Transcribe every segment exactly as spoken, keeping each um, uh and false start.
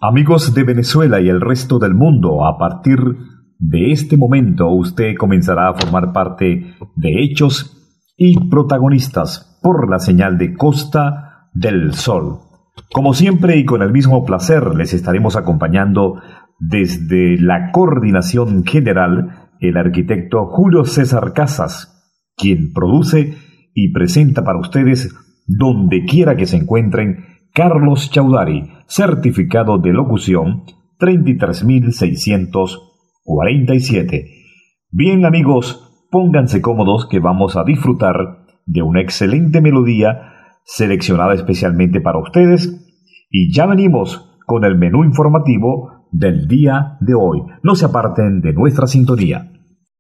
Amigos de Venezuela y el resto del mundo, a partir de este momento usted comenzará a formar parte de Hechos y Protagonistas por la señal de Costa del Sol. Como siempre y con el mismo placer les estaremos acompañando desde la coordinación general el arquitecto Julio César Casas, quien produce y presenta para ustedes donde quiera que se encuentren Carlos Chaudhary, certificado de locución treinta y tres mil seiscientos cuarenta y siete. Bien amigos, pónganse cómodos que vamos a disfrutar de una excelente melodía seleccionada especialmente para ustedes y ya venimos con el menú informativo del día de hoy. No se aparten de nuestra sintonía.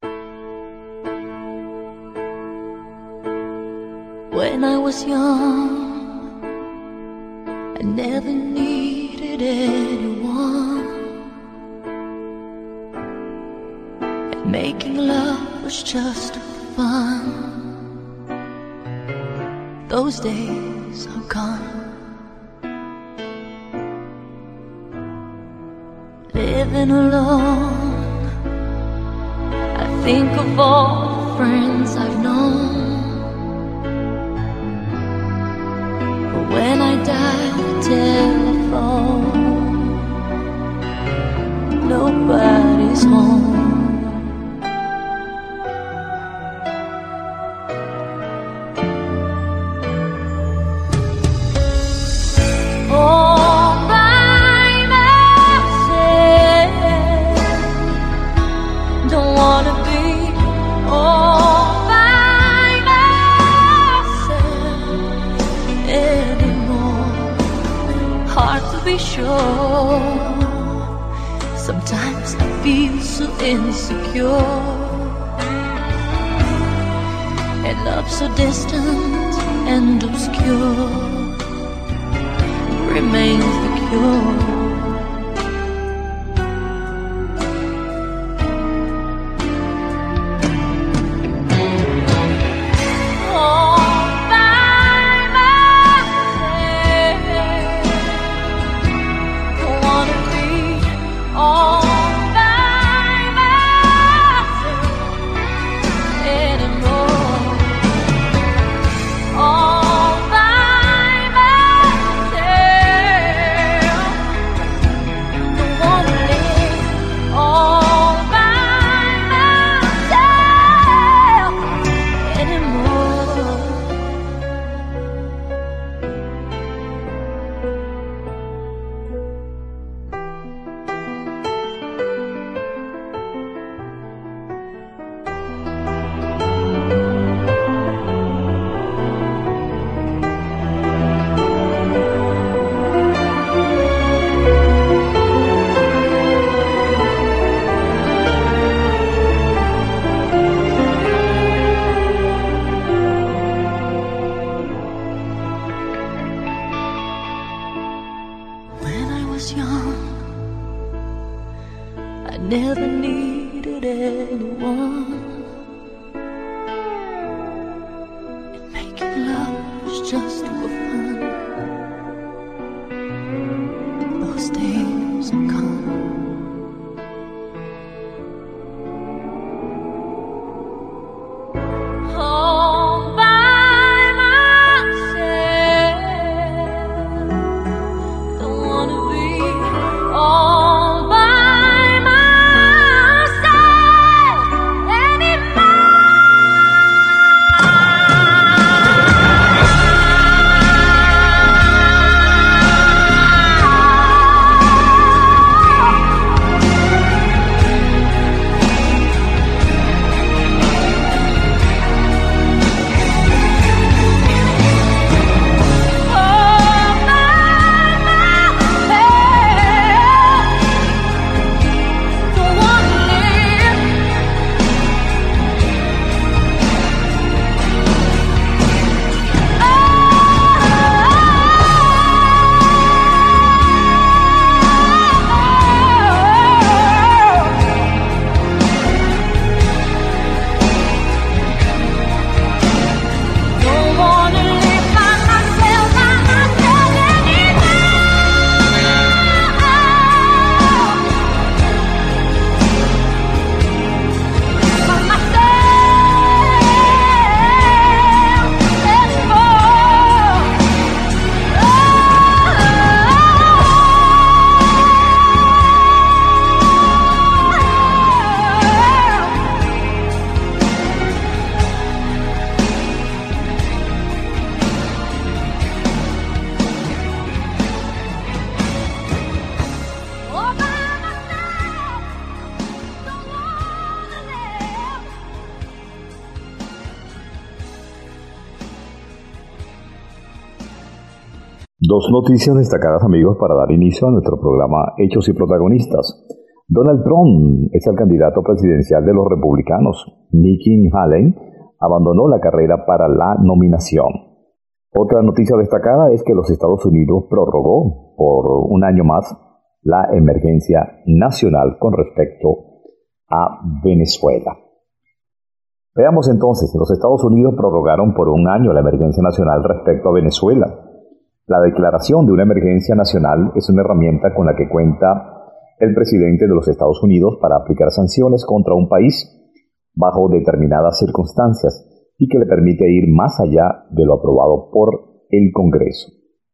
When I was young, I never needed anyone, and making love was just fun. Those days are gone. Living alone, I think of all the friends I've known. When I dial the telephone, nobody's home. All by myself, don't wanna be all by myself anymore. Hard to be sure. Sometimes I feel so insecure, and love so distant and obscure remains the cure. Never needed anyone, and making love was just for fun. Those days are gone. All by myself, don't wanna be all by Dos noticias destacadas, amigos, para dar inicio a nuestro programa Hechos y Protagonistas. Donald Trump es el candidato presidencial de los republicanos. Nikki Haley abandonó la carrera para la nominación. Otra noticia destacada es que los Estados Unidos prorrogó por un año más la emergencia nacional con respecto a Venezuela. Veamos entonces, los Estados Unidos prorrogaron por un año la emergencia nacional respecto a Venezuela. La declaración de una emergencia nacional es una herramienta con la que cuenta el presidente de los Estados Unidos para aplicar sanciones contra un país bajo determinadas circunstancias y que le permite ir más allá de lo aprobado por el Congreso.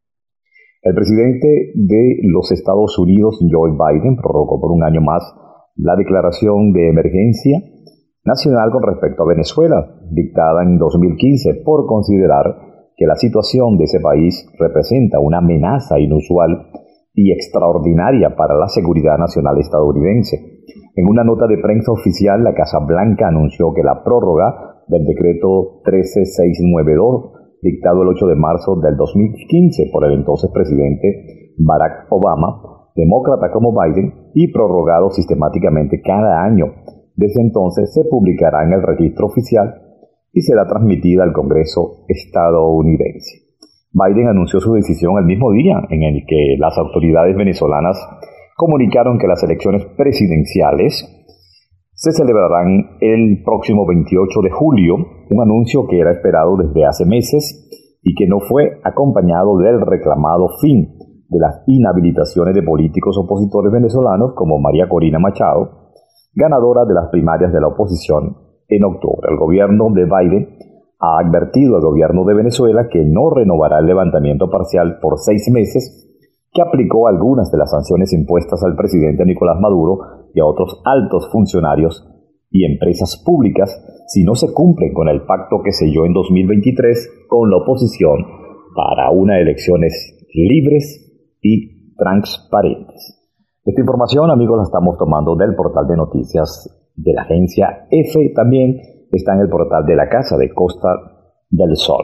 El presidente de los Estados Unidos, Joe Biden, prorrogó por un año más la declaración de emergencia nacional con respecto a Venezuela, dictada en dos mil quince por considerar que la situación de ese país representa una amenaza inusual y extraordinaria para la seguridad nacional estadounidense. En una nota de prensa oficial, la Casa Blanca anunció que la prórroga del decreto trece mil seiscientos noventa y dos, dictado el ocho de marzo del dos mil quince por el entonces presidente Barack Obama, demócrata como Biden, y prorrogado sistemáticamente cada año. Desde entonces se publicará en el registro oficial y será transmitida al Congreso estadounidense. Biden anunció su decisión el mismo día en el que las autoridades venezolanas comunicaron que las elecciones presidenciales se celebrarán el próximo veintiocho de julio, un anuncio que era esperado desde hace meses y que no fue acompañado del reclamado fin de las inhabilitaciones de políticos opositores venezolanos como María Corina Machado, ganadora de las primarias de la oposición en octubre. El gobierno de Biden ha advertido al gobierno de Venezuela que no renovará el levantamiento parcial por seis meses, que aplicó algunas de las sanciones impuestas al presidente Nicolás Maduro y a otros altos funcionarios y empresas públicas si no se cumplen con el pacto que selló en dos mil veintitrés con la oposición para unas elecciones libres y transparentes. Esta información, amigos, la estamos tomando del portal de noticias de la agencia EFE. También está en el portal de la Casa de Costa del Sol.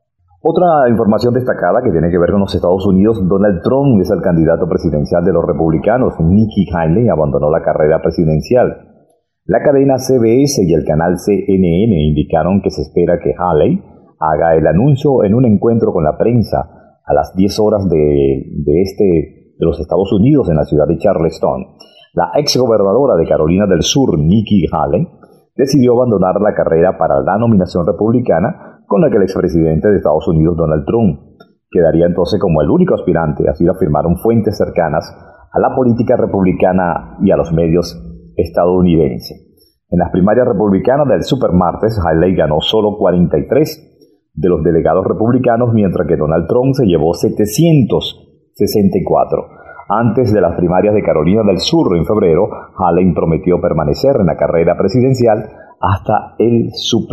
Otra información destacada que tiene que ver con los Estados Unidos: Donald Trump es el candidato presidencial de los republicanos. Nikki Haley abandonó la carrera presidencial. La cadena C B S y el canal C N N indicaron que se espera que Haley haga el anuncio en un encuentro con la prensa a las diez horas de, de, este, de los Estados Unidos en la ciudad de Charleston. La exgobernadora de Carolina del Sur, Nikki Haley, decidió abandonar la carrera para la nominación republicana con la que el expresidente de Estados Unidos, Donald Trump, quedaría entonces como el único aspirante, así lo afirmaron fuentes cercanas a la política republicana y a los medios estadounidenses. En las primarias republicanas del supermartes, Haley ganó solo cuarenta y tres de los delegados republicanos, mientras que Donald Trump se llevó setecientos sesenta y cuatro. Antes de las primarias de Carolina del Sur en febrero, Haley prometió permanecer en la carrera presidencial hasta el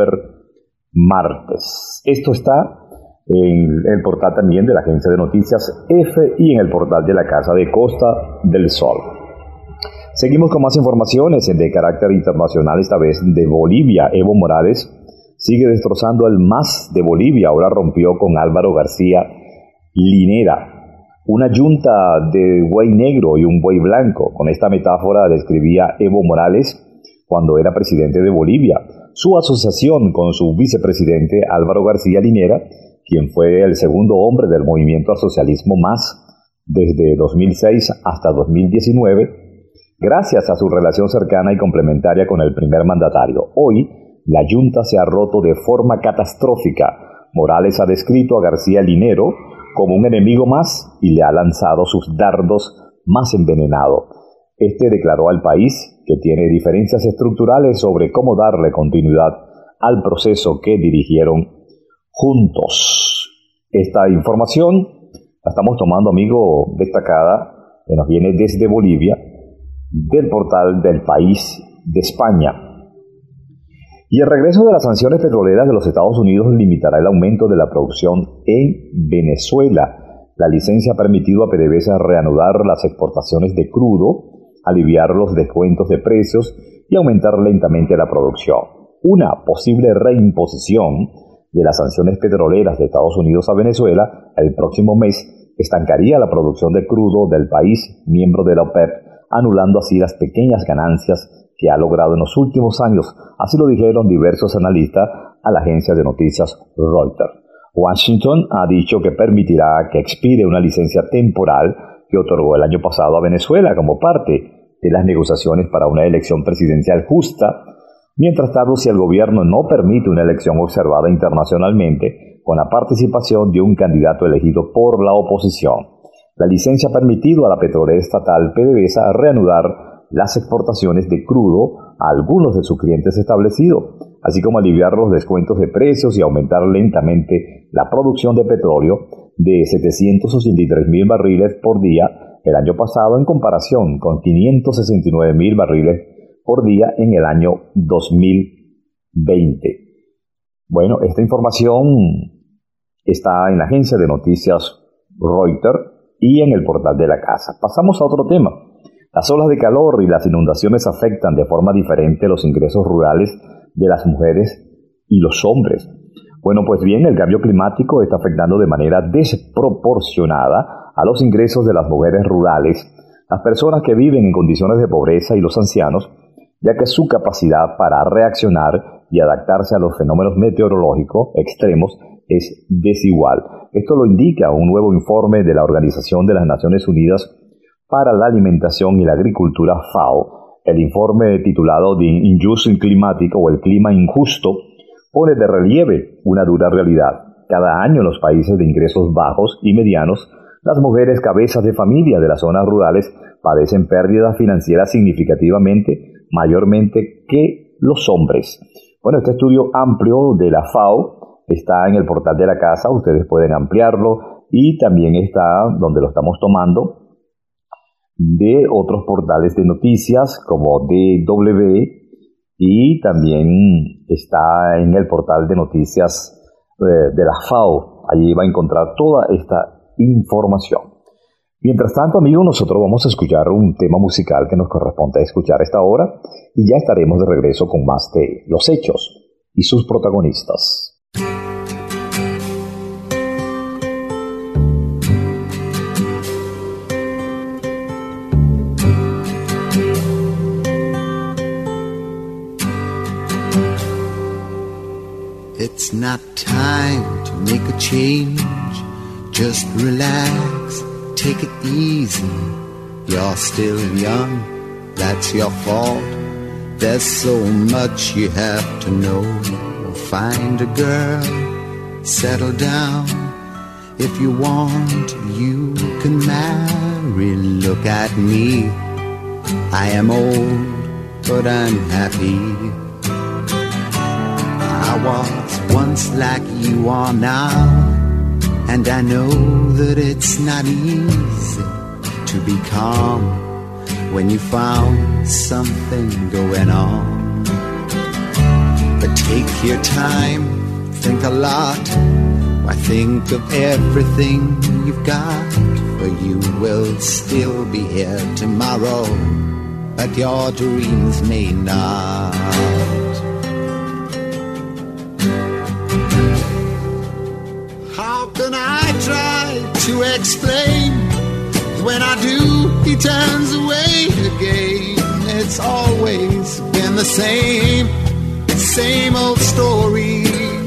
supermartes. Esto está en el portal también de la agencia de noticias EFE y en el portal de la Casa de Costa del Sol. Seguimos con más informaciones de carácter internacional, esta vez de Bolivia. Evo Morales sigue destrozando el M A S de Bolivia. Ahora rompió con Álvaro García Linera. Una yunta de buey negro y un buey blanco. Con esta metáfora describía Evo Morales cuando era presidente de Bolivia su asociación con su vicepresidente Álvaro García Linera, quien fue el segundo hombre del movimiento al socialismo M A S desde dos mil seis hasta dos mil diecinueve, gracias a su relación cercana y complementaria con el primer mandatario. Hoy, la yunta se ha roto de forma catastrófica. Morales ha descrito a García Linero como un enemigo más y le ha lanzado sus dardos más envenenados. Este declaró al país que tiene diferencias estructurales sobre cómo darle continuidad al proceso que dirigieron juntos. Esta información la estamos tomando, amigo, destacada, que nos viene desde Bolivia, del portal del País de España. Y el regreso de las sanciones petroleras de los Estados Unidos limitará el aumento de la producción en Venezuela. La licencia ha permitido a PDVSA reanudar las exportaciones de crudo, aliviar los descuentos de precios y aumentar lentamente la producción. Una posible reimposición de las sanciones petroleras de Estados Unidos a Venezuela el próximo mes estancaría la producción de crudo del país miembro de la OPEP, anulando así las pequeñas ganancias que ha logrado en los últimos años. Así lo dijeron diversos analistas a la agencia de noticias Reuters. Washington ha dicho que permitirá que expire una licencia temporal que otorgó el año pasado a Venezuela como parte de las negociaciones para una elección presidencial justa. Mientras tanto, si el gobierno no permite una elección observada internacionalmente con la participación de un candidato elegido por la oposición, la licencia ha permitido a la petrolera estatal PDVSA reanudar las exportaciones de crudo a algunos de sus clientes establecidos, así como aliviar los descuentos de precios y aumentar lentamente la producción de petróleo de setecientos ochenta y tres mil barriles por día el año pasado en comparación con quinientos sesenta y nueve mil barriles por día en el año dos mil veinte. Bueno, esta información está en la agencia de noticias Reuters y en el portal de la casa. Pasamos a otro tema. Las olas de calor y las inundaciones afectan de forma diferente los ingresos rurales de las mujeres y los hombres. Bueno, pues bien, el cambio climático está afectando de manera desproporcionada a los ingresos de las mujeres rurales, las personas que viven en condiciones de pobreza y los ancianos, ya que su capacidad para reaccionar y adaptarse a los fenómenos meteorológicos extremos es desigual. Esto lo indica un nuevo informe de la Organización de las Naciones Unidas para la Alimentación y la Agricultura, FAO. El informe titulado The Injustice Climático o el clima injusto pone de relieve una dura realidad. Cada año en los países de ingresos bajos y medianos, las mujeres cabezas de familia de las zonas rurales padecen pérdidas financieras significativamente mayormente que los hombres. Bueno, este estudio amplio de la FAO está en el portal de la casa, ustedes pueden ampliarlo y también está donde lo estamos tomando de otros portales de noticias como D W y también está en el portal de noticias eh, de la FAO. Allí va a encontrar toda esta información. Mientras tanto, amigos, nosotros vamos a escuchar un tema musical que nos corresponde escuchar a esta hora y ya estaremos de regreso con más de Los Hechos y sus protagonistas. It's not time to make a change. Just relax, take it easy. You're still young, that's your fault. There's so much you have to know. Find a girl, settle down. If you want, you can marry. Look at me, I am old, but I'm happy. I was once like you are now, and I know that it's not easy to be calm when you found something going on. But take your time, think a lot. Why, think of everything you've got, for you will still be here tomorrow, but your dreams may not. To explain, when I do, he turns away again. It's always been the same, same old story.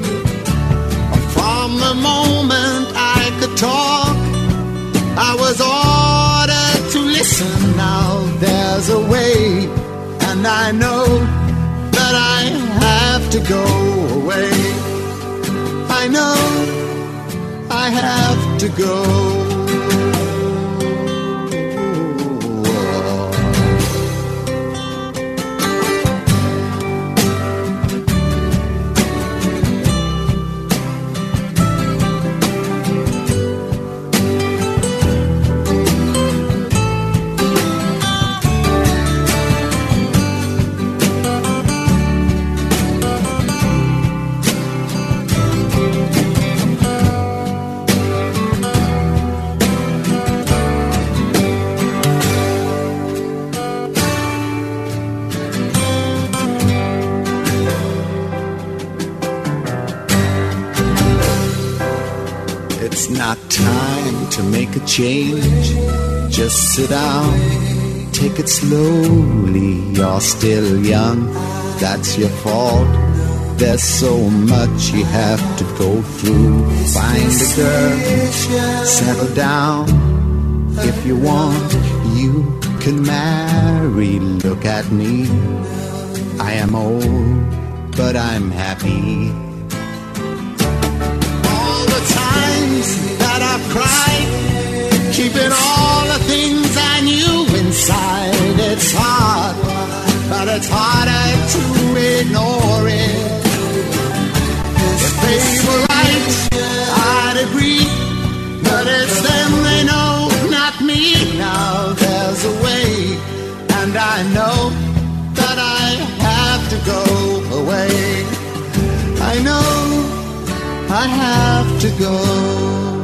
From the moment I could talk, I was ordered to listen. Now there's a way, and I know that I have to go away. I know I have to go. to make a change. Just sit down, take it slowly. You're still young, that's your fault. There's so much you have to go through. Find a girl, settle down. If you want, you can marry. Look at me, I am old, but I'm happy. All the times that I've cried, keeping all the things I knew inside. It's hard, but it's harder to ignore it. If they were right, I'd agree, but it's them they know, not me. Now there's a way, and I know that I have to go away. I know I have to go.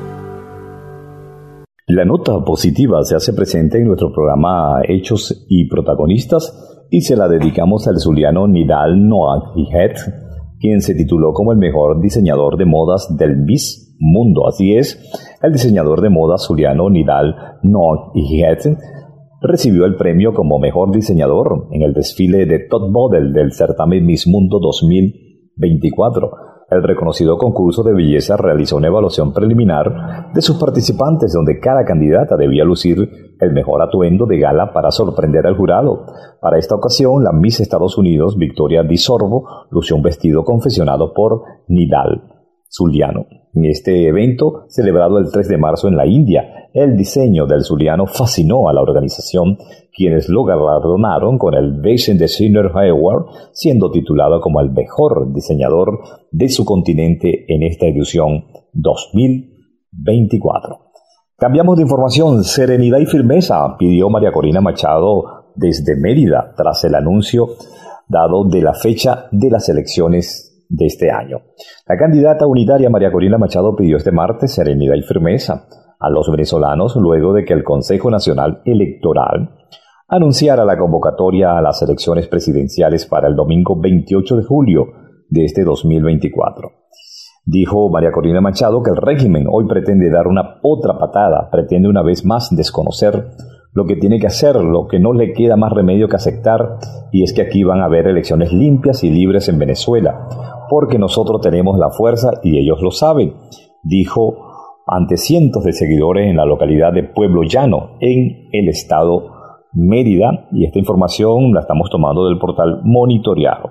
La nota positiva se hace presente en nuestro programa Hechos y Protagonistas y se la dedicamos al zuliano Nidal Noah Hijet, quien se tituló como el mejor diseñador de modas del Miss Mundo. Así es, el diseñador de modas zuliano Nidal Noah Hijet recibió el premio como mejor diseñador en el desfile de Top Model del certamen Miss Mundo dos mil veinticuatro. El reconocido concurso de belleza realizó una evaluación preliminar de sus participantes donde cada candidata debía lucir el mejor atuendo de gala para sorprender al jurado. Para esta ocasión, la Miss Estados Unidos, Victoria Di Sorbo, lució un vestido confeccionado por Nidal Zuliano. En este evento, celebrado el tres de marzo en la India, el diseño del zuliano fascinó a la organización, quienes lo galardonaron con el Best Designer Award, siendo titulado como el mejor diseñador de su continente en esta edición dos mil veinticuatro. Cambiamos de información. Serenidad y firmeza pidió María Corina Machado desde Mérida tras el anuncio dado de la fecha de las elecciones de este año. La candidata unitaria María Corina Machado pidió este martes serenidad y firmeza a los venezolanos luego de que el Consejo Nacional Electoral anunciara la convocatoria a las elecciones presidenciales para el domingo veintiocho de julio de este dos mil veinticuatro. Dijo María Corina Machado que el régimen hoy pretende dar una otra patada, pretende una vez más desconocer lo que tiene que hacer, lo que no le queda más remedio que aceptar, y es que aquí van a haber elecciones limpias y libres en Venezuela, porque nosotros tenemos la fuerza y ellos lo saben, dijo ante cientos de seguidores en la localidad de Pueblo Llano, en el estado Mérida, y esta información la estamos tomando del portal Monitoreado.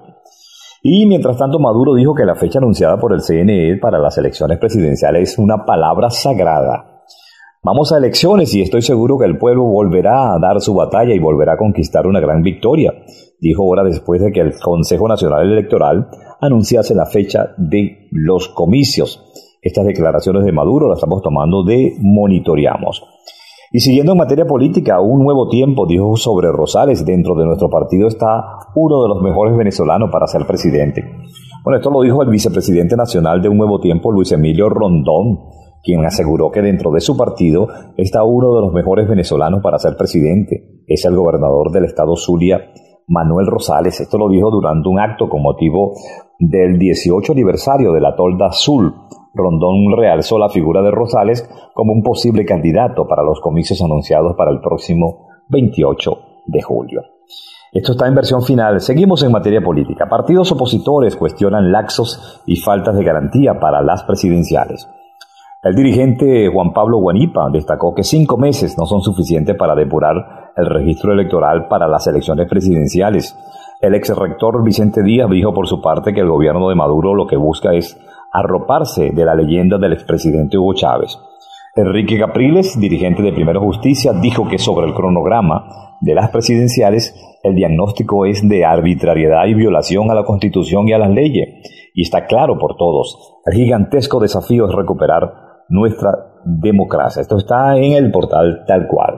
Y mientras tanto, Maduro dijo que la fecha anunciada por el C N E para las elecciones presidenciales es una palabra sagrada. Vamos a elecciones y estoy seguro que el pueblo volverá a dar su batalla y volverá a conquistar una gran victoria, dijo horas después de que el Consejo Nacional Electoral anunciase la fecha de los comicios. Estas declaraciones de Maduro las estamos tomando de Monitoreamos. Y siguiendo en materia política, un nuevo tiempo dijo sobre Rosales: dentro de nuestro partido está uno de los mejores venezolanos para ser presidente. Bueno, esto lo dijo el vicepresidente nacional de Un Nuevo Tiempo, Luis Emilio Rondón, quien aseguró que dentro de su partido está uno de los mejores venezolanos para ser presidente. Es el gobernador del estado Zulia, Manuel Rosales. Esto lo dijo durante un acto con motivo del dieciocho aniversario de la Tolda Azul. Rondón realzó la figura de Rosales como un posible candidato para los comicios anunciados para el próximo veintiocho de julio. Esto está en versión final. Seguimos en materia política. Partidos opositores cuestionan laxos y faltas de garantía para las presidenciales. El dirigente Juan Pablo Guanipa destacó que cinco meses no son suficientes para depurar el registro electoral para las elecciones presidenciales. El ex rector Vicente Díaz dijo por su parte que el gobierno de Maduro lo que busca es arroparse de la leyenda del expresidente Hugo Chávez. Enrique Capriles, dirigente de Primero Justicia, dijo que sobre el cronograma de las presidenciales el diagnóstico es de arbitrariedad y violación a la Constitución y a las leyes, y está claro por todos. El gigantesco desafío es recuperar nuestra democracia. Esto está en el portal Tal Cual.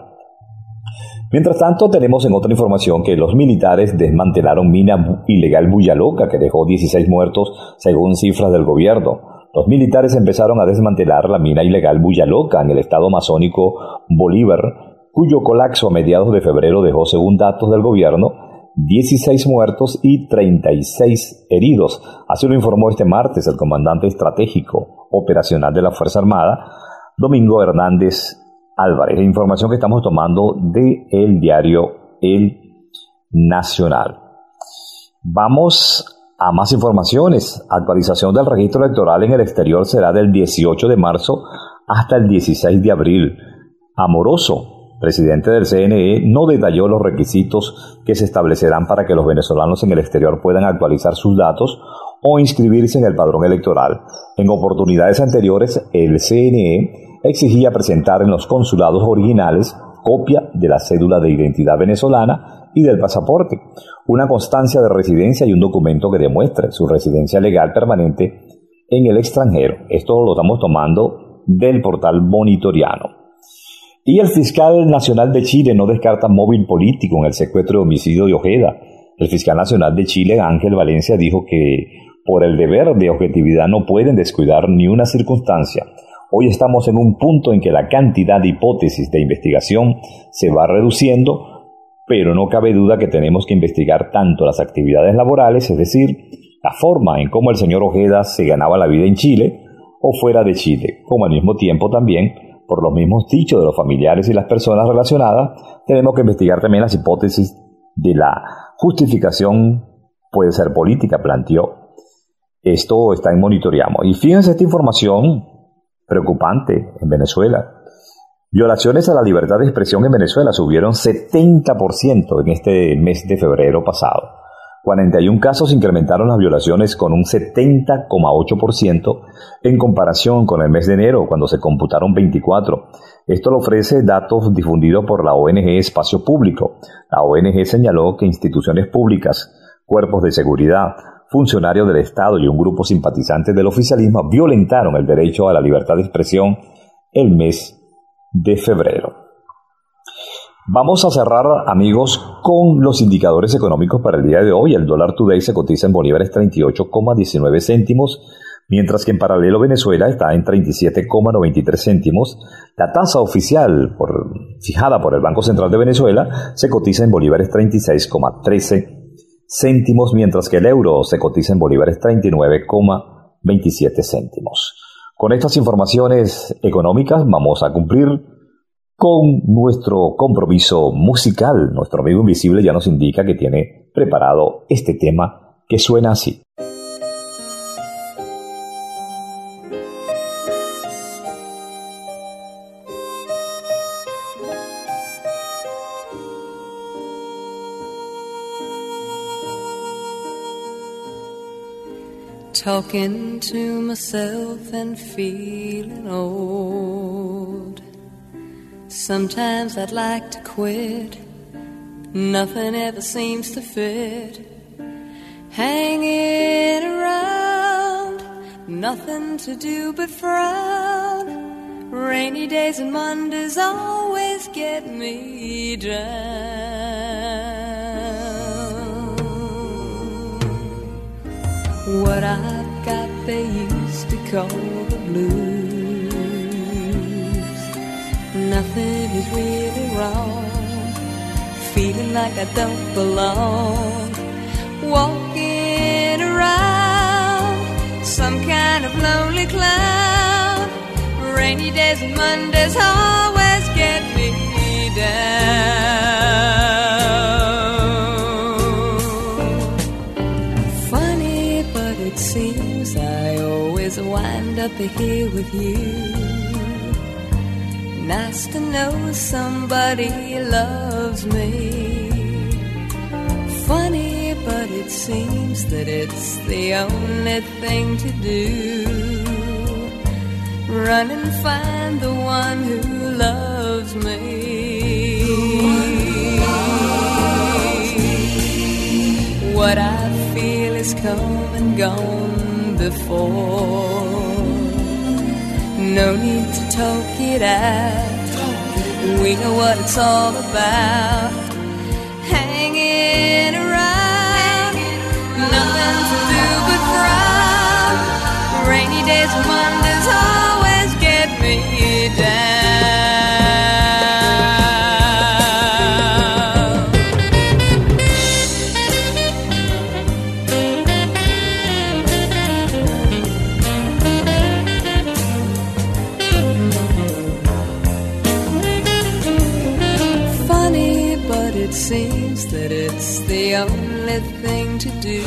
Mientras tanto, tenemos en otra información que los militares desmantelaron mina ilegal Buyaloca, que dejó dieciséis muertos según cifras del gobierno. Los militares empezaron a desmantelar la mina ilegal Buyaloca en el estado amazónico Bolívar, cuyo colapso a mediados de febrero dejó, según datos del gobierno, dieciséis muertos y treinta y seis heridos. Así lo informó este martes el comandante estratégico operacional de la Fuerza Armada, Domingo Hernández Álvarez. Información que estamos tomando del diario El Nacional. Vamos a más informaciones. Actualización del registro electoral en el exterior será del dieciocho de marzo hasta el dieciséis de abril. Amoroso, presidente del C N E, no detalló los requisitos que se establecerán para que los venezolanos en el exterior puedan actualizar sus datos o inscribirse en el padrón electoral. En oportunidades anteriores, el C N E exigía presentar en los consulados originales copia de la cédula de identidad venezolana y del pasaporte, una constancia de residencia y un documento que demuestre su residencia legal permanente en el extranjero. Esto lo estamos tomando del portal Monitoriano. Y el fiscal nacional de Chile no descarta móvil político en el secuestro de homicidio de Ojeda. El fiscal nacional de Chile, Ángel Valencia, dijo que por el deber de objetividad no pueden descuidar ni una circunstancia. Hoy estamos en un punto en que la cantidad de hipótesis de investigación se va reduciendo, pero no cabe duda que tenemos que investigar tanto las actividades laborales, es decir, la forma en cómo el señor Ojeda se ganaba la vida en Chile o fuera de Chile, como al mismo tiempo también, por los mismos dichos de los familiares y las personas relacionadas, tenemos que investigar también las hipótesis de la justificación, puede ser política, planteó. Esto está en Monitoriamo. Y fíjense esta información preocupante en Venezuela. Violaciones a la libertad de expresión en Venezuela subieron setenta por ciento en este mes de febrero pasado. cuarenta y un casos incrementaron las violaciones con un setenta coma ocho por ciento en comparación con el mes de enero, cuando se computaron veinticuatro. Esto lo ofrece datos difundidos por la O N G Espacio Público. La O N G señaló que instituciones públicas, cuerpos de seguridad, funcionarios del Estado y un grupo simpatizante del oficialismo violentaron el derecho a la libertad de expresión el mes de febrero. Vamos a cerrar, amigos, con los indicadores económicos para el día de hoy. El dólar today se cotiza en bolívares treinta y ocho coma diecinueve céntimos, mientras que en paralelo Venezuela está en treinta y siete coma noventa y tres céntimos. La tasa oficial por, fijada por el Banco Central de Venezuela se cotiza en bolívares treinta y seis coma trece céntimos, mientras que el euro se cotiza en bolívares treinta y nueve coma veintisiete céntimos. Con estas informaciones económicas vamos a cumplir con nuestro compromiso musical. Nuestro amigo invisible ya nos indica que tiene preparado este tema que suena así. Talking to myself and feeling old. Sometimes I'd like to quit. Nothing ever seems to fit. Hanging around, nothing to do but frown. Rainy days and Mondays always get me down. What I've got they used to call the blues. Nothing is really wrong. Feeling like I don't belong. Walking around some kind of lonely cloud. Rainy days and Mondays always get me down. Funny, but it seems I always wind up here with you. Nice to know somebody loves me. Funny, but it seems that it's the only thing to do. Run and find the one who loves me. What I feel is come and gone before. No need to talk it out. We know what it's all about. Hanging around, nothing to do but frown. Rainy days and Mondays always get me down. but it seems that it's the only thing to do.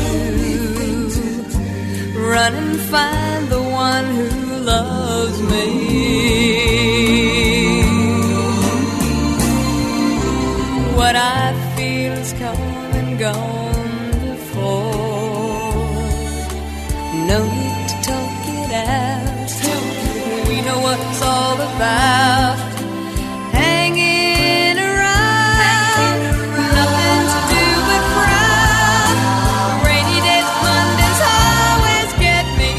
Run and find the one who loves me. What I feel has come and gone before. No need to talk it out. We know what it's all about. Hanging around, nothing to do but frown. Rainy days, Mondays always get me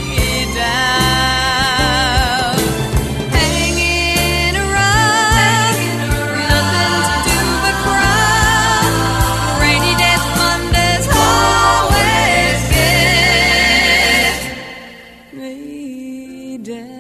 down. Hanging around, nothing to do but frown. Rainy days, Mondays always get me down.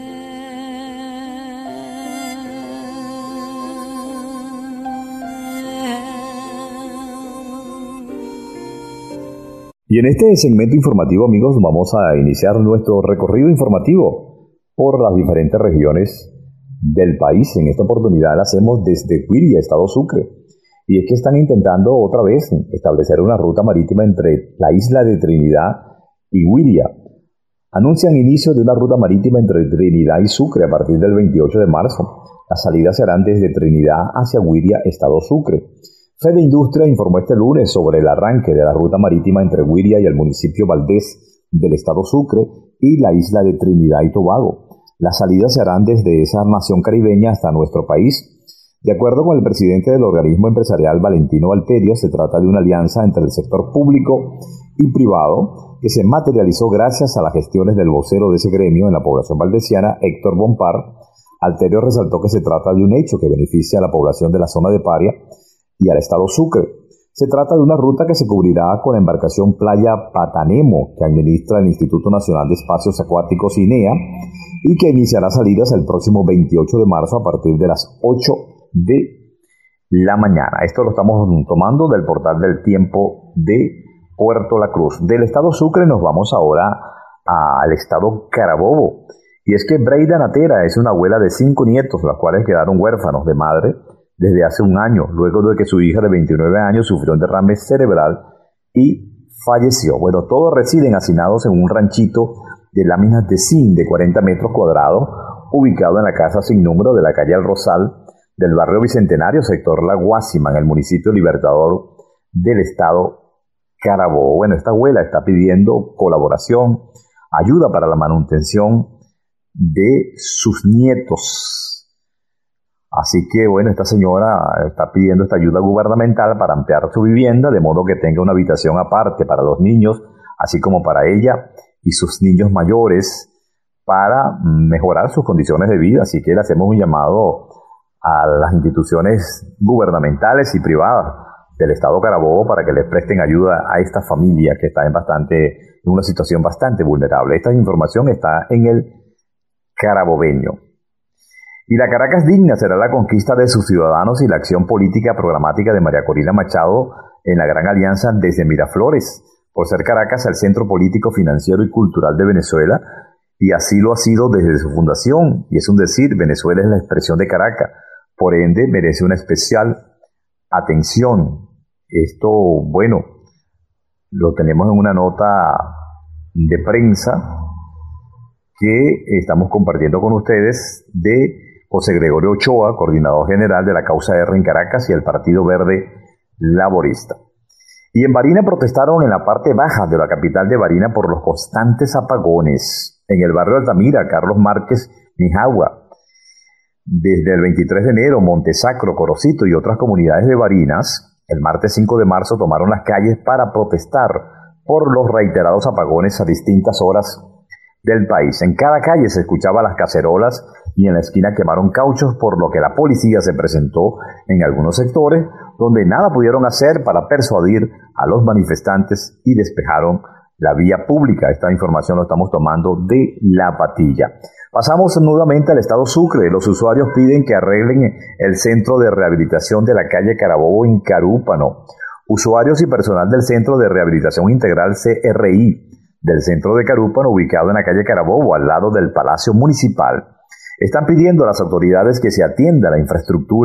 Y en este segmento informativo, amigos, vamos a iniciar nuestro recorrido informativo por las diferentes regiones del país. En esta oportunidad lo hacemos desde Guiria, Estado Sucre. Y es que están intentando otra vez establecer una ruta marítima entre la isla de Trinidad y Guiria. Anuncian inicio de una ruta marítima entre Trinidad y Sucre a partir del veintiocho de marzo. Las salidas serán desde Trinidad hacia Guiria, Estado Sucre. Fede Industria informó este lunes sobre el arranque de la ruta marítima entre Guiria y el municipio Valdés del estado Sucre y la isla de Trinidad y Tobago. Las salidas se harán desde esa nación caribeña hasta nuestro país. De acuerdo con el presidente del organismo empresarial Valentino Valterio, se trata de una alianza entre el sector público y privado que se materializó gracias a las gestiones del vocero de ese gremio en la población valdesiana, Héctor Bompar. Valterio resaltó que se trata de un hecho que beneficia a la población de la zona de Paria y al estado Sucre. Se trata de una ruta que se cubrirá con la embarcación Playa Patanemo, que administra el Instituto Nacional de Espacios Acuáticos INEA, y que iniciará salidas el próximo veintiocho de marzo a partir de las ocho de la mañana. Esto lo estamos tomando del portal del tiempo de Puerto La Cruz. Del estado Sucre nos vamos ahora al estado Carabobo. Y es que Breida Natera es una abuela de cinco nietos, los cuales quedaron huérfanos de madre desde hace un año, luego de que su hija de veintinueve años sufrió un derrame cerebral y falleció. Bueno, todos residen hacinados en un ranchito de láminas de zinc de cuarenta metros cuadrados, ubicado en la casa sin número de la calle El Rosal, del barrio Bicentenario, sector La Guásima, en el municipio Libertador del estado Carabobo. Bueno, esta abuela está pidiendo colaboración, ayuda para la manutención de sus nietos. Así que, bueno, esta señora está pidiendo esta ayuda gubernamental para ampliar su vivienda, de modo que tenga una habitación aparte para los niños, así como para ella y sus niños mayores, para mejorar sus condiciones de vida. Así que le hacemos un llamado a las instituciones gubernamentales y privadas del estado Carabobo para que les presten ayuda a esta familia que está en bastante, en una situación bastante vulnerable. Esta información está en el Carabobeño. Y la Caracas digna será la conquista de sus ciudadanos y la acción política programática de María Corina Machado en la Gran Alianza desde Miraflores, por ser Caracas el centro político, financiero y cultural de Venezuela, y así lo ha sido desde su fundación. Y es un decir, Venezuela es la expresión de Caracas, por ende merece una especial atención. Esto, bueno, lo tenemos en una nota de prensa que estamos compartiendo con ustedes de José Gregorio Ochoa, coordinador general de la Causa R en Caracas y el Partido Verde Laborista. Y en Barina protestaron en la parte baja de la capital de Barina por los constantes apagones. En el barrio Altamira, Carlos Márquez, Mijagua. Desde el veintitrés de enero, Montesacro, Corocito y otras comunidades de Barinas, el martes cinco de marzo tomaron las calles para protestar por los reiterados apagones a distintas horas del país. En cada calle se escuchaba las cacerolas y en la esquina quemaron cauchos, por lo que la policía se presentó en algunos sectores donde nada pudieron hacer para persuadir a los manifestantes y despejaron la vía pública. Esta información lo estamos tomando de La Patilla. Pasamos nuevamente al estado Sucre. Los usuarios piden que arreglen el centro de rehabilitación de la calle Carabobo en Carúpano. Usuarios y personal del Centro de Rehabilitación Integral C R I del centro de Carúpano, ubicado en la calle Carabobo, al lado del Palacio Municipal, están pidiendo a las autoridades que se atienda la infraestructura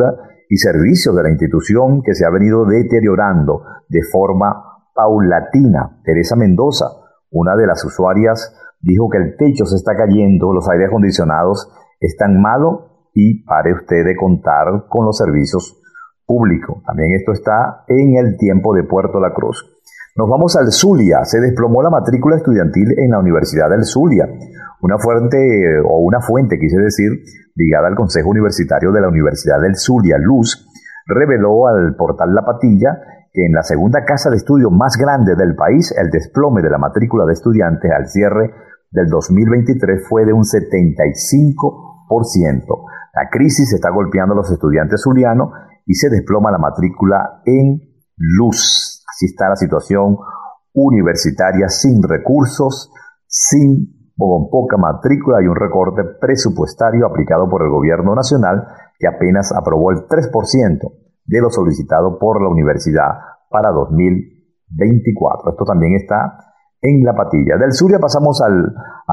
y servicios de la institución que se ha venido deteriorando de forma paulatina. Teresa Mendoza, una de las usuarias, dijo que el techo se está cayendo, los aires acondicionados están malos y pare usted de contar con los servicios públicos. También esto está en el tiempo de Puerto La Cruz. Nos vamos al Zulia. Se desplomó la matrícula estudiantil en la Universidad del Zulia. Una fuente, o una fuente, quise decir, ligada al Consejo Universitario de la Universidad del Zulia, Luz, reveló al portal La Patilla que en la segunda casa de estudio más grande del país, el desplome de la matrícula de estudiantes al cierre del dos mil veintitrés fue de un setenta y cinco por ciento. La crisis está golpeando a los estudiantes zulianos y se desploma la matrícula en Luz. Así está la situación universitaria, sin recursos, sin con poca matrícula y un recorte presupuestario aplicado por el gobierno nacional que apenas aprobó el tres por ciento de lo solicitado por la universidad para dos mil veinticuatro. Esto también está en La Patilla. Del Zulia pasamos al,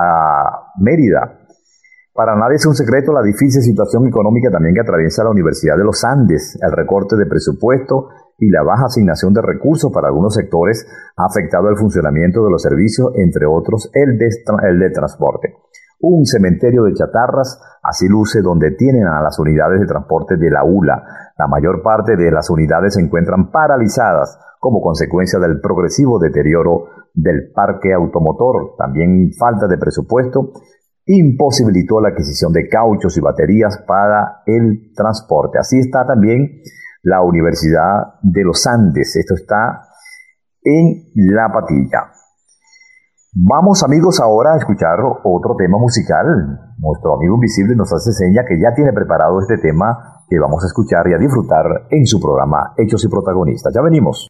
a Mérida. Para nadie es un secreto la difícil situación económica también que atraviesa la Universidad de los Andes. El recorte de presupuesto y la baja asignación de recursos para algunos sectores ha afectado el funcionamiento de los servicios, entre otros el de, el de transporte. Un cementerio de chatarras, así luce donde tienen a las unidades de transporte de la U L A. La mayor parte de las unidades se encuentran paralizadas como consecuencia del progresivo deterioro del parque automotor. También falta de presupuesto imposibilitó la adquisición de cauchos y baterías para el transporte. Así está también la Universidad de los Andes. Esto está en La Patilla. Vamos, amigos, ahora a escuchar otro tema musical. Nuestro amigo invisible nos hace seña que ya tiene preparado este tema que vamos a escuchar y a disfrutar en su programa Hechos y Protagonistas. Ya venimos.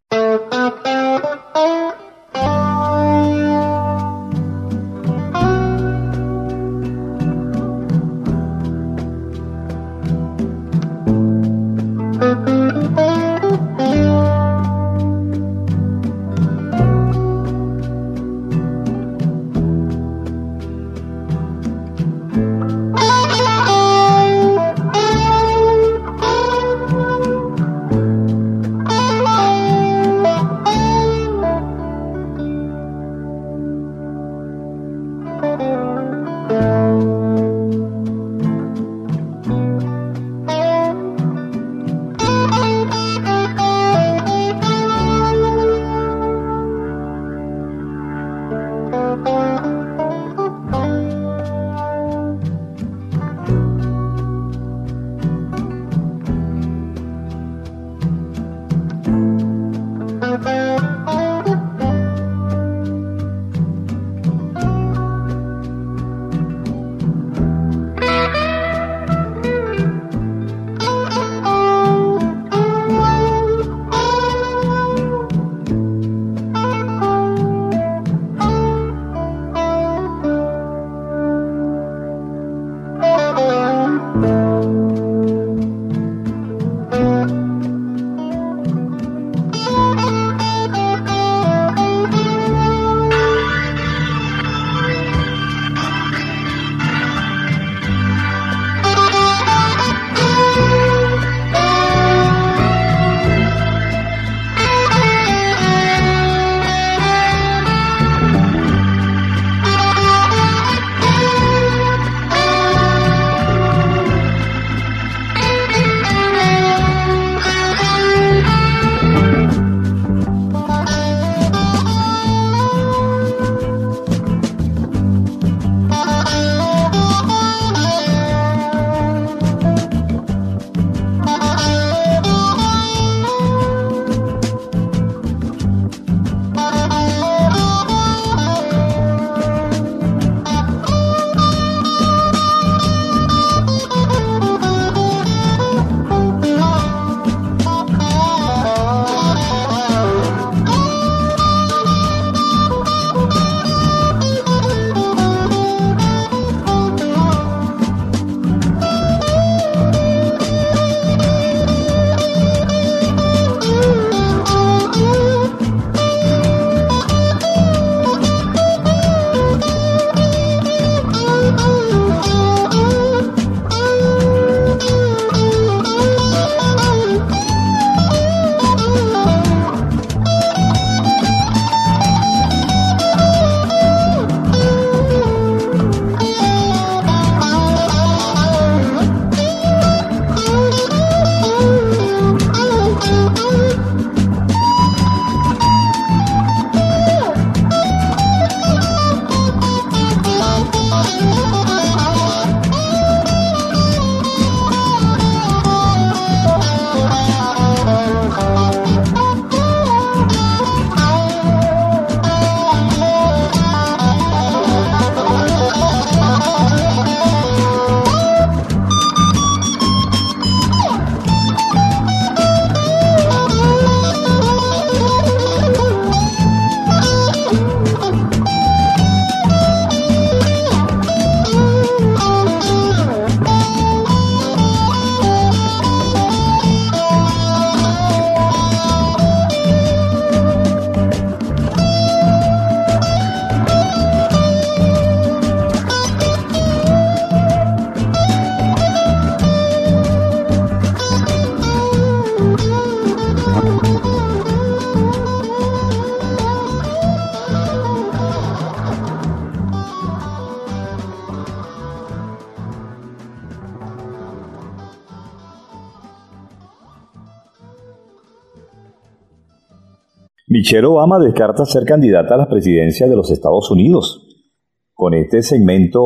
Michelle Obama descarta ser candidata a la presidencia de los Estados Unidos. Con este segmento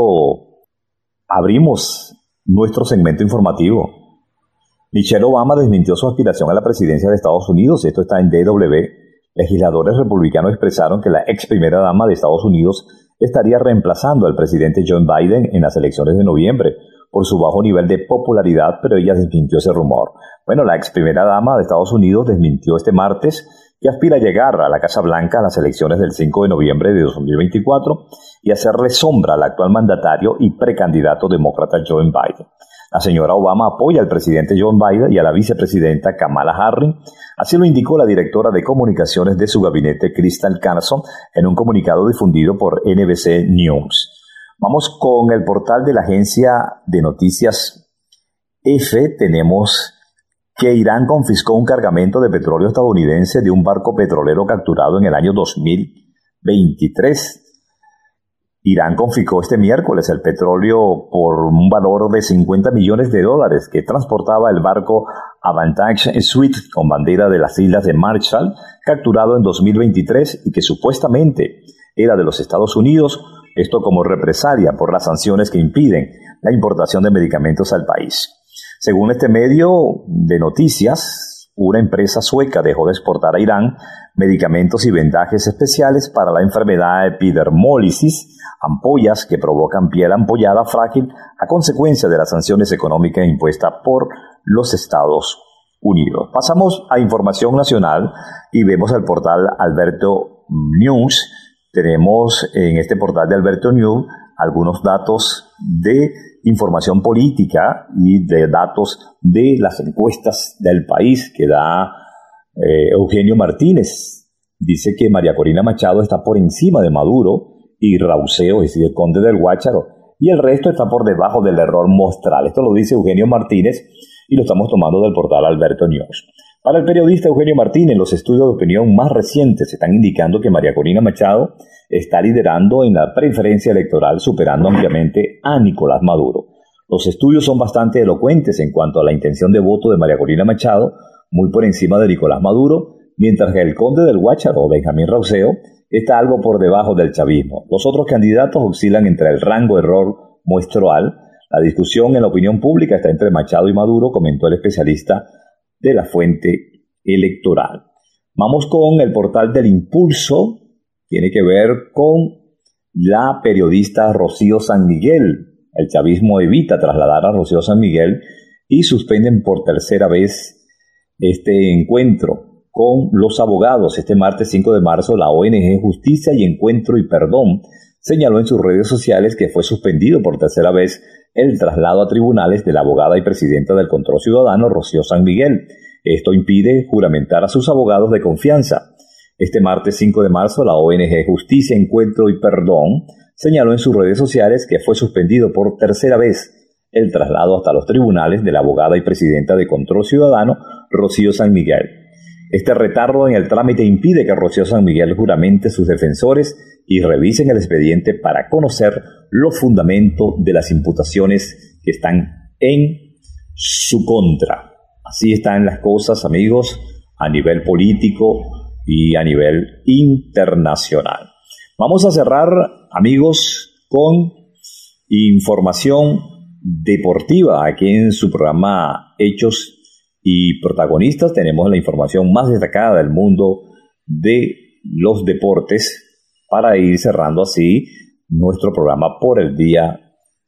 abrimos nuestro segmento informativo. Michelle Obama desmintió su aspiración a la presidencia de Estados Unidos. Esto está en D W. Legisladores republicanos expresaron que la ex primera dama de Estados Unidos estaría reemplazando al presidente Joe Biden en las elecciones de noviembre por su bajo nivel de popularidad, pero ella desmintió ese rumor. Bueno, la ex primera dama de Estados Unidos desmintió este martes que aspira a llegar a la Casa Blanca a las elecciones del cinco de noviembre de dos mil veinticuatro y hacerle sombra al actual mandatario y precandidato demócrata Joe Biden. La señora Obama apoya al presidente Joe Biden y a la vicepresidenta Kamala Harris. Así lo indicó la directora de comunicaciones de su gabinete, Crystal Carlson, en un comunicado difundido por N B C News. Vamos con el portal de la agencia de noticias F. Tenemos que Irán confiscó un cargamento de petróleo estadounidense de un barco petrolero capturado en el año dos mil veintitrés. Irán confiscó este miércoles el petróleo por un valor de cincuenta millones de dólares que transportaba el barco Avantage Sweet con bandera de las Islas de Marshall, capturado en dos mil veintitrés y que supuestamente era de los Estados Unidos, esto como represalia por las sanciones que impiden la importación de medicamentos al país. Según este medio de noticias, una empresa sueca dejó de exportar a Irán medicamentos y vendajes especiales para la enfermedad epidermólisis, ampollas que provocan piel ampollada frágil a consecuencia de las sanciones económicas impuestas por los Estados Unidos. Pasamos a información nacional y vemos el portal Alberto News. Tenemos en este portal de Alberto News algunos datos de información política y de datos de las encuestas del país que da eh, Eugenio Martínez. Dice que María Corina Machado está por encima de Maduro y Rauseo, es decir, el conde del Guácharo, y el resto está por debajo del error muestral. Esto lo dice Eugenio Martínez y lo estamos tomando del portal Alberto News. Para el periodista Eugenio Martínez, los estudios de opinión más recientes están indicando que María Corina Machado está liderando en la preferencia electoral, superando ampliamente a Nicolás Maduro. Los estudios son bastante elocuentes en cuanto a la intención de voto de María Corina Machado, muy por encima de Nicolás Maduro, mientras que el conde del Guácharo, Benjamín Rauseo, está algo por debajo del chavismo. Los otros candidatos oscilan entre el rango error muestral. La discusión en la opinión pública está entre Machado y Maduro, comentó el especialista de la fuente electoral. Vamos con el portal del Impulso. Tiene que ver con la periodista Rocío San Miguel. El chavismo evita trasladar a Rocío San Miguel y suspenden por tercera vez este encuentro con los abogados. Este martes cinco de marzo, la O N G Justicia y Encuentro y Perdón señaló en sus redes sociales que fue suspendido por tercera vez el traslado a tribunales de la abogada y presidenta del Control Ciudadano, Rocío San Miguel. Esto impide juramentar a sus abogados de confianza. Este martes cinco de marzo, la O N G Justicia, Encuentro y Perdón señaló en sus redes sociales que fue suspendido por tercera vez el traslado hasta los tribunales de la abogada y presidenta de Control Ciudadano, Rocío San Miguel. Este retardo en el trámite impide que Rocío San Miguel juramente sus defensores y revisen el expediente para conocer los fundamentos de las imputaciones que están en su contra. Así están las cosas, amigos, a nivel político y a nivel internacional. Vamos a cerrar, amigos, con información deportiva. Aquí en su programa Hechos y Protagonistas tenemos la información más destacada del mundo de los deportes para ir cerrando así nuestro programa por el día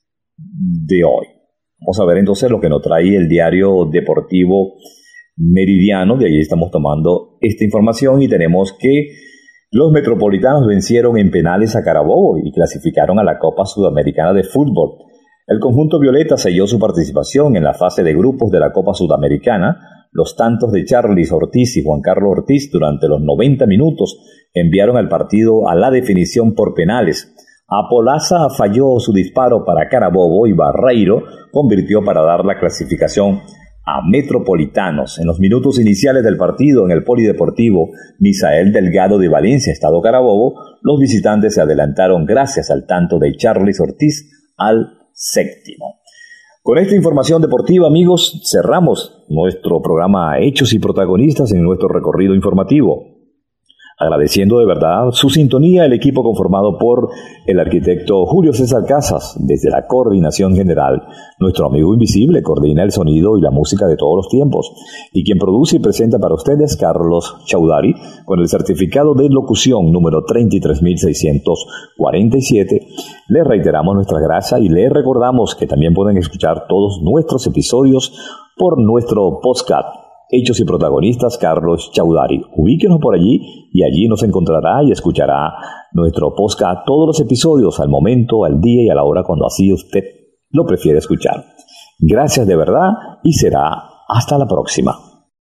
de hoy. Vamos a ver entonces lo que nos trae el diario deportivo Meridiano. De ahí estamos tomando esta información y tenemos que los metropolitanos vencieron en penales a Carabobo y clasificaron a la Copa Sudamericana de Fútbol. El conjunto violeta selló su participación en la fase de grupos de la Copa Sudamericana. Los tantos de Charlis Ortiz y Juan Carlos Ortiz durante los noventa minutos enviaron al partido a la definición por penales. Apolaza falló su disparo para Carabobo y Barreiro convirtió para dar la clasificación a Metropolitanos. En los minutos iniciales del partido en el Polideportivo Misael Delgado de Valencia, Estado Carabobo, los visitantes se adelantaron gracias al tanto de Charlis Ortiz al séptimo. Con esta información deportiva, amigos, cerramos nuestro programa Hechos y Protagonistas en nuestro recorrido informativo. Agradeciendo de verdad su sintonía el equipo conformado por el arquitecto Julio César Casas, desde la coordinación general. Nuestro amigo invisible coordina el sonido y la música de todos los tiempos. Y quien produce y presenta para ustedes, Carlos Chaudhary, con el certificado de locución número treinta y tres mil seiscientos cuarenta y siete. Les reiteramos nuestras gracias y les recordamos que también pueden escuchar todos nuestros episodios por nuestro podcast. Hechos y protagonistas, Carlos Chaudhary. Ubíquenos por allí y allí nos encontrará y escuchará nuestro podcast, todos los episodios al momento, al día y a la hora cuando así usted lo prefiere escuchar. Gracias de verdad y será hasta la próxima.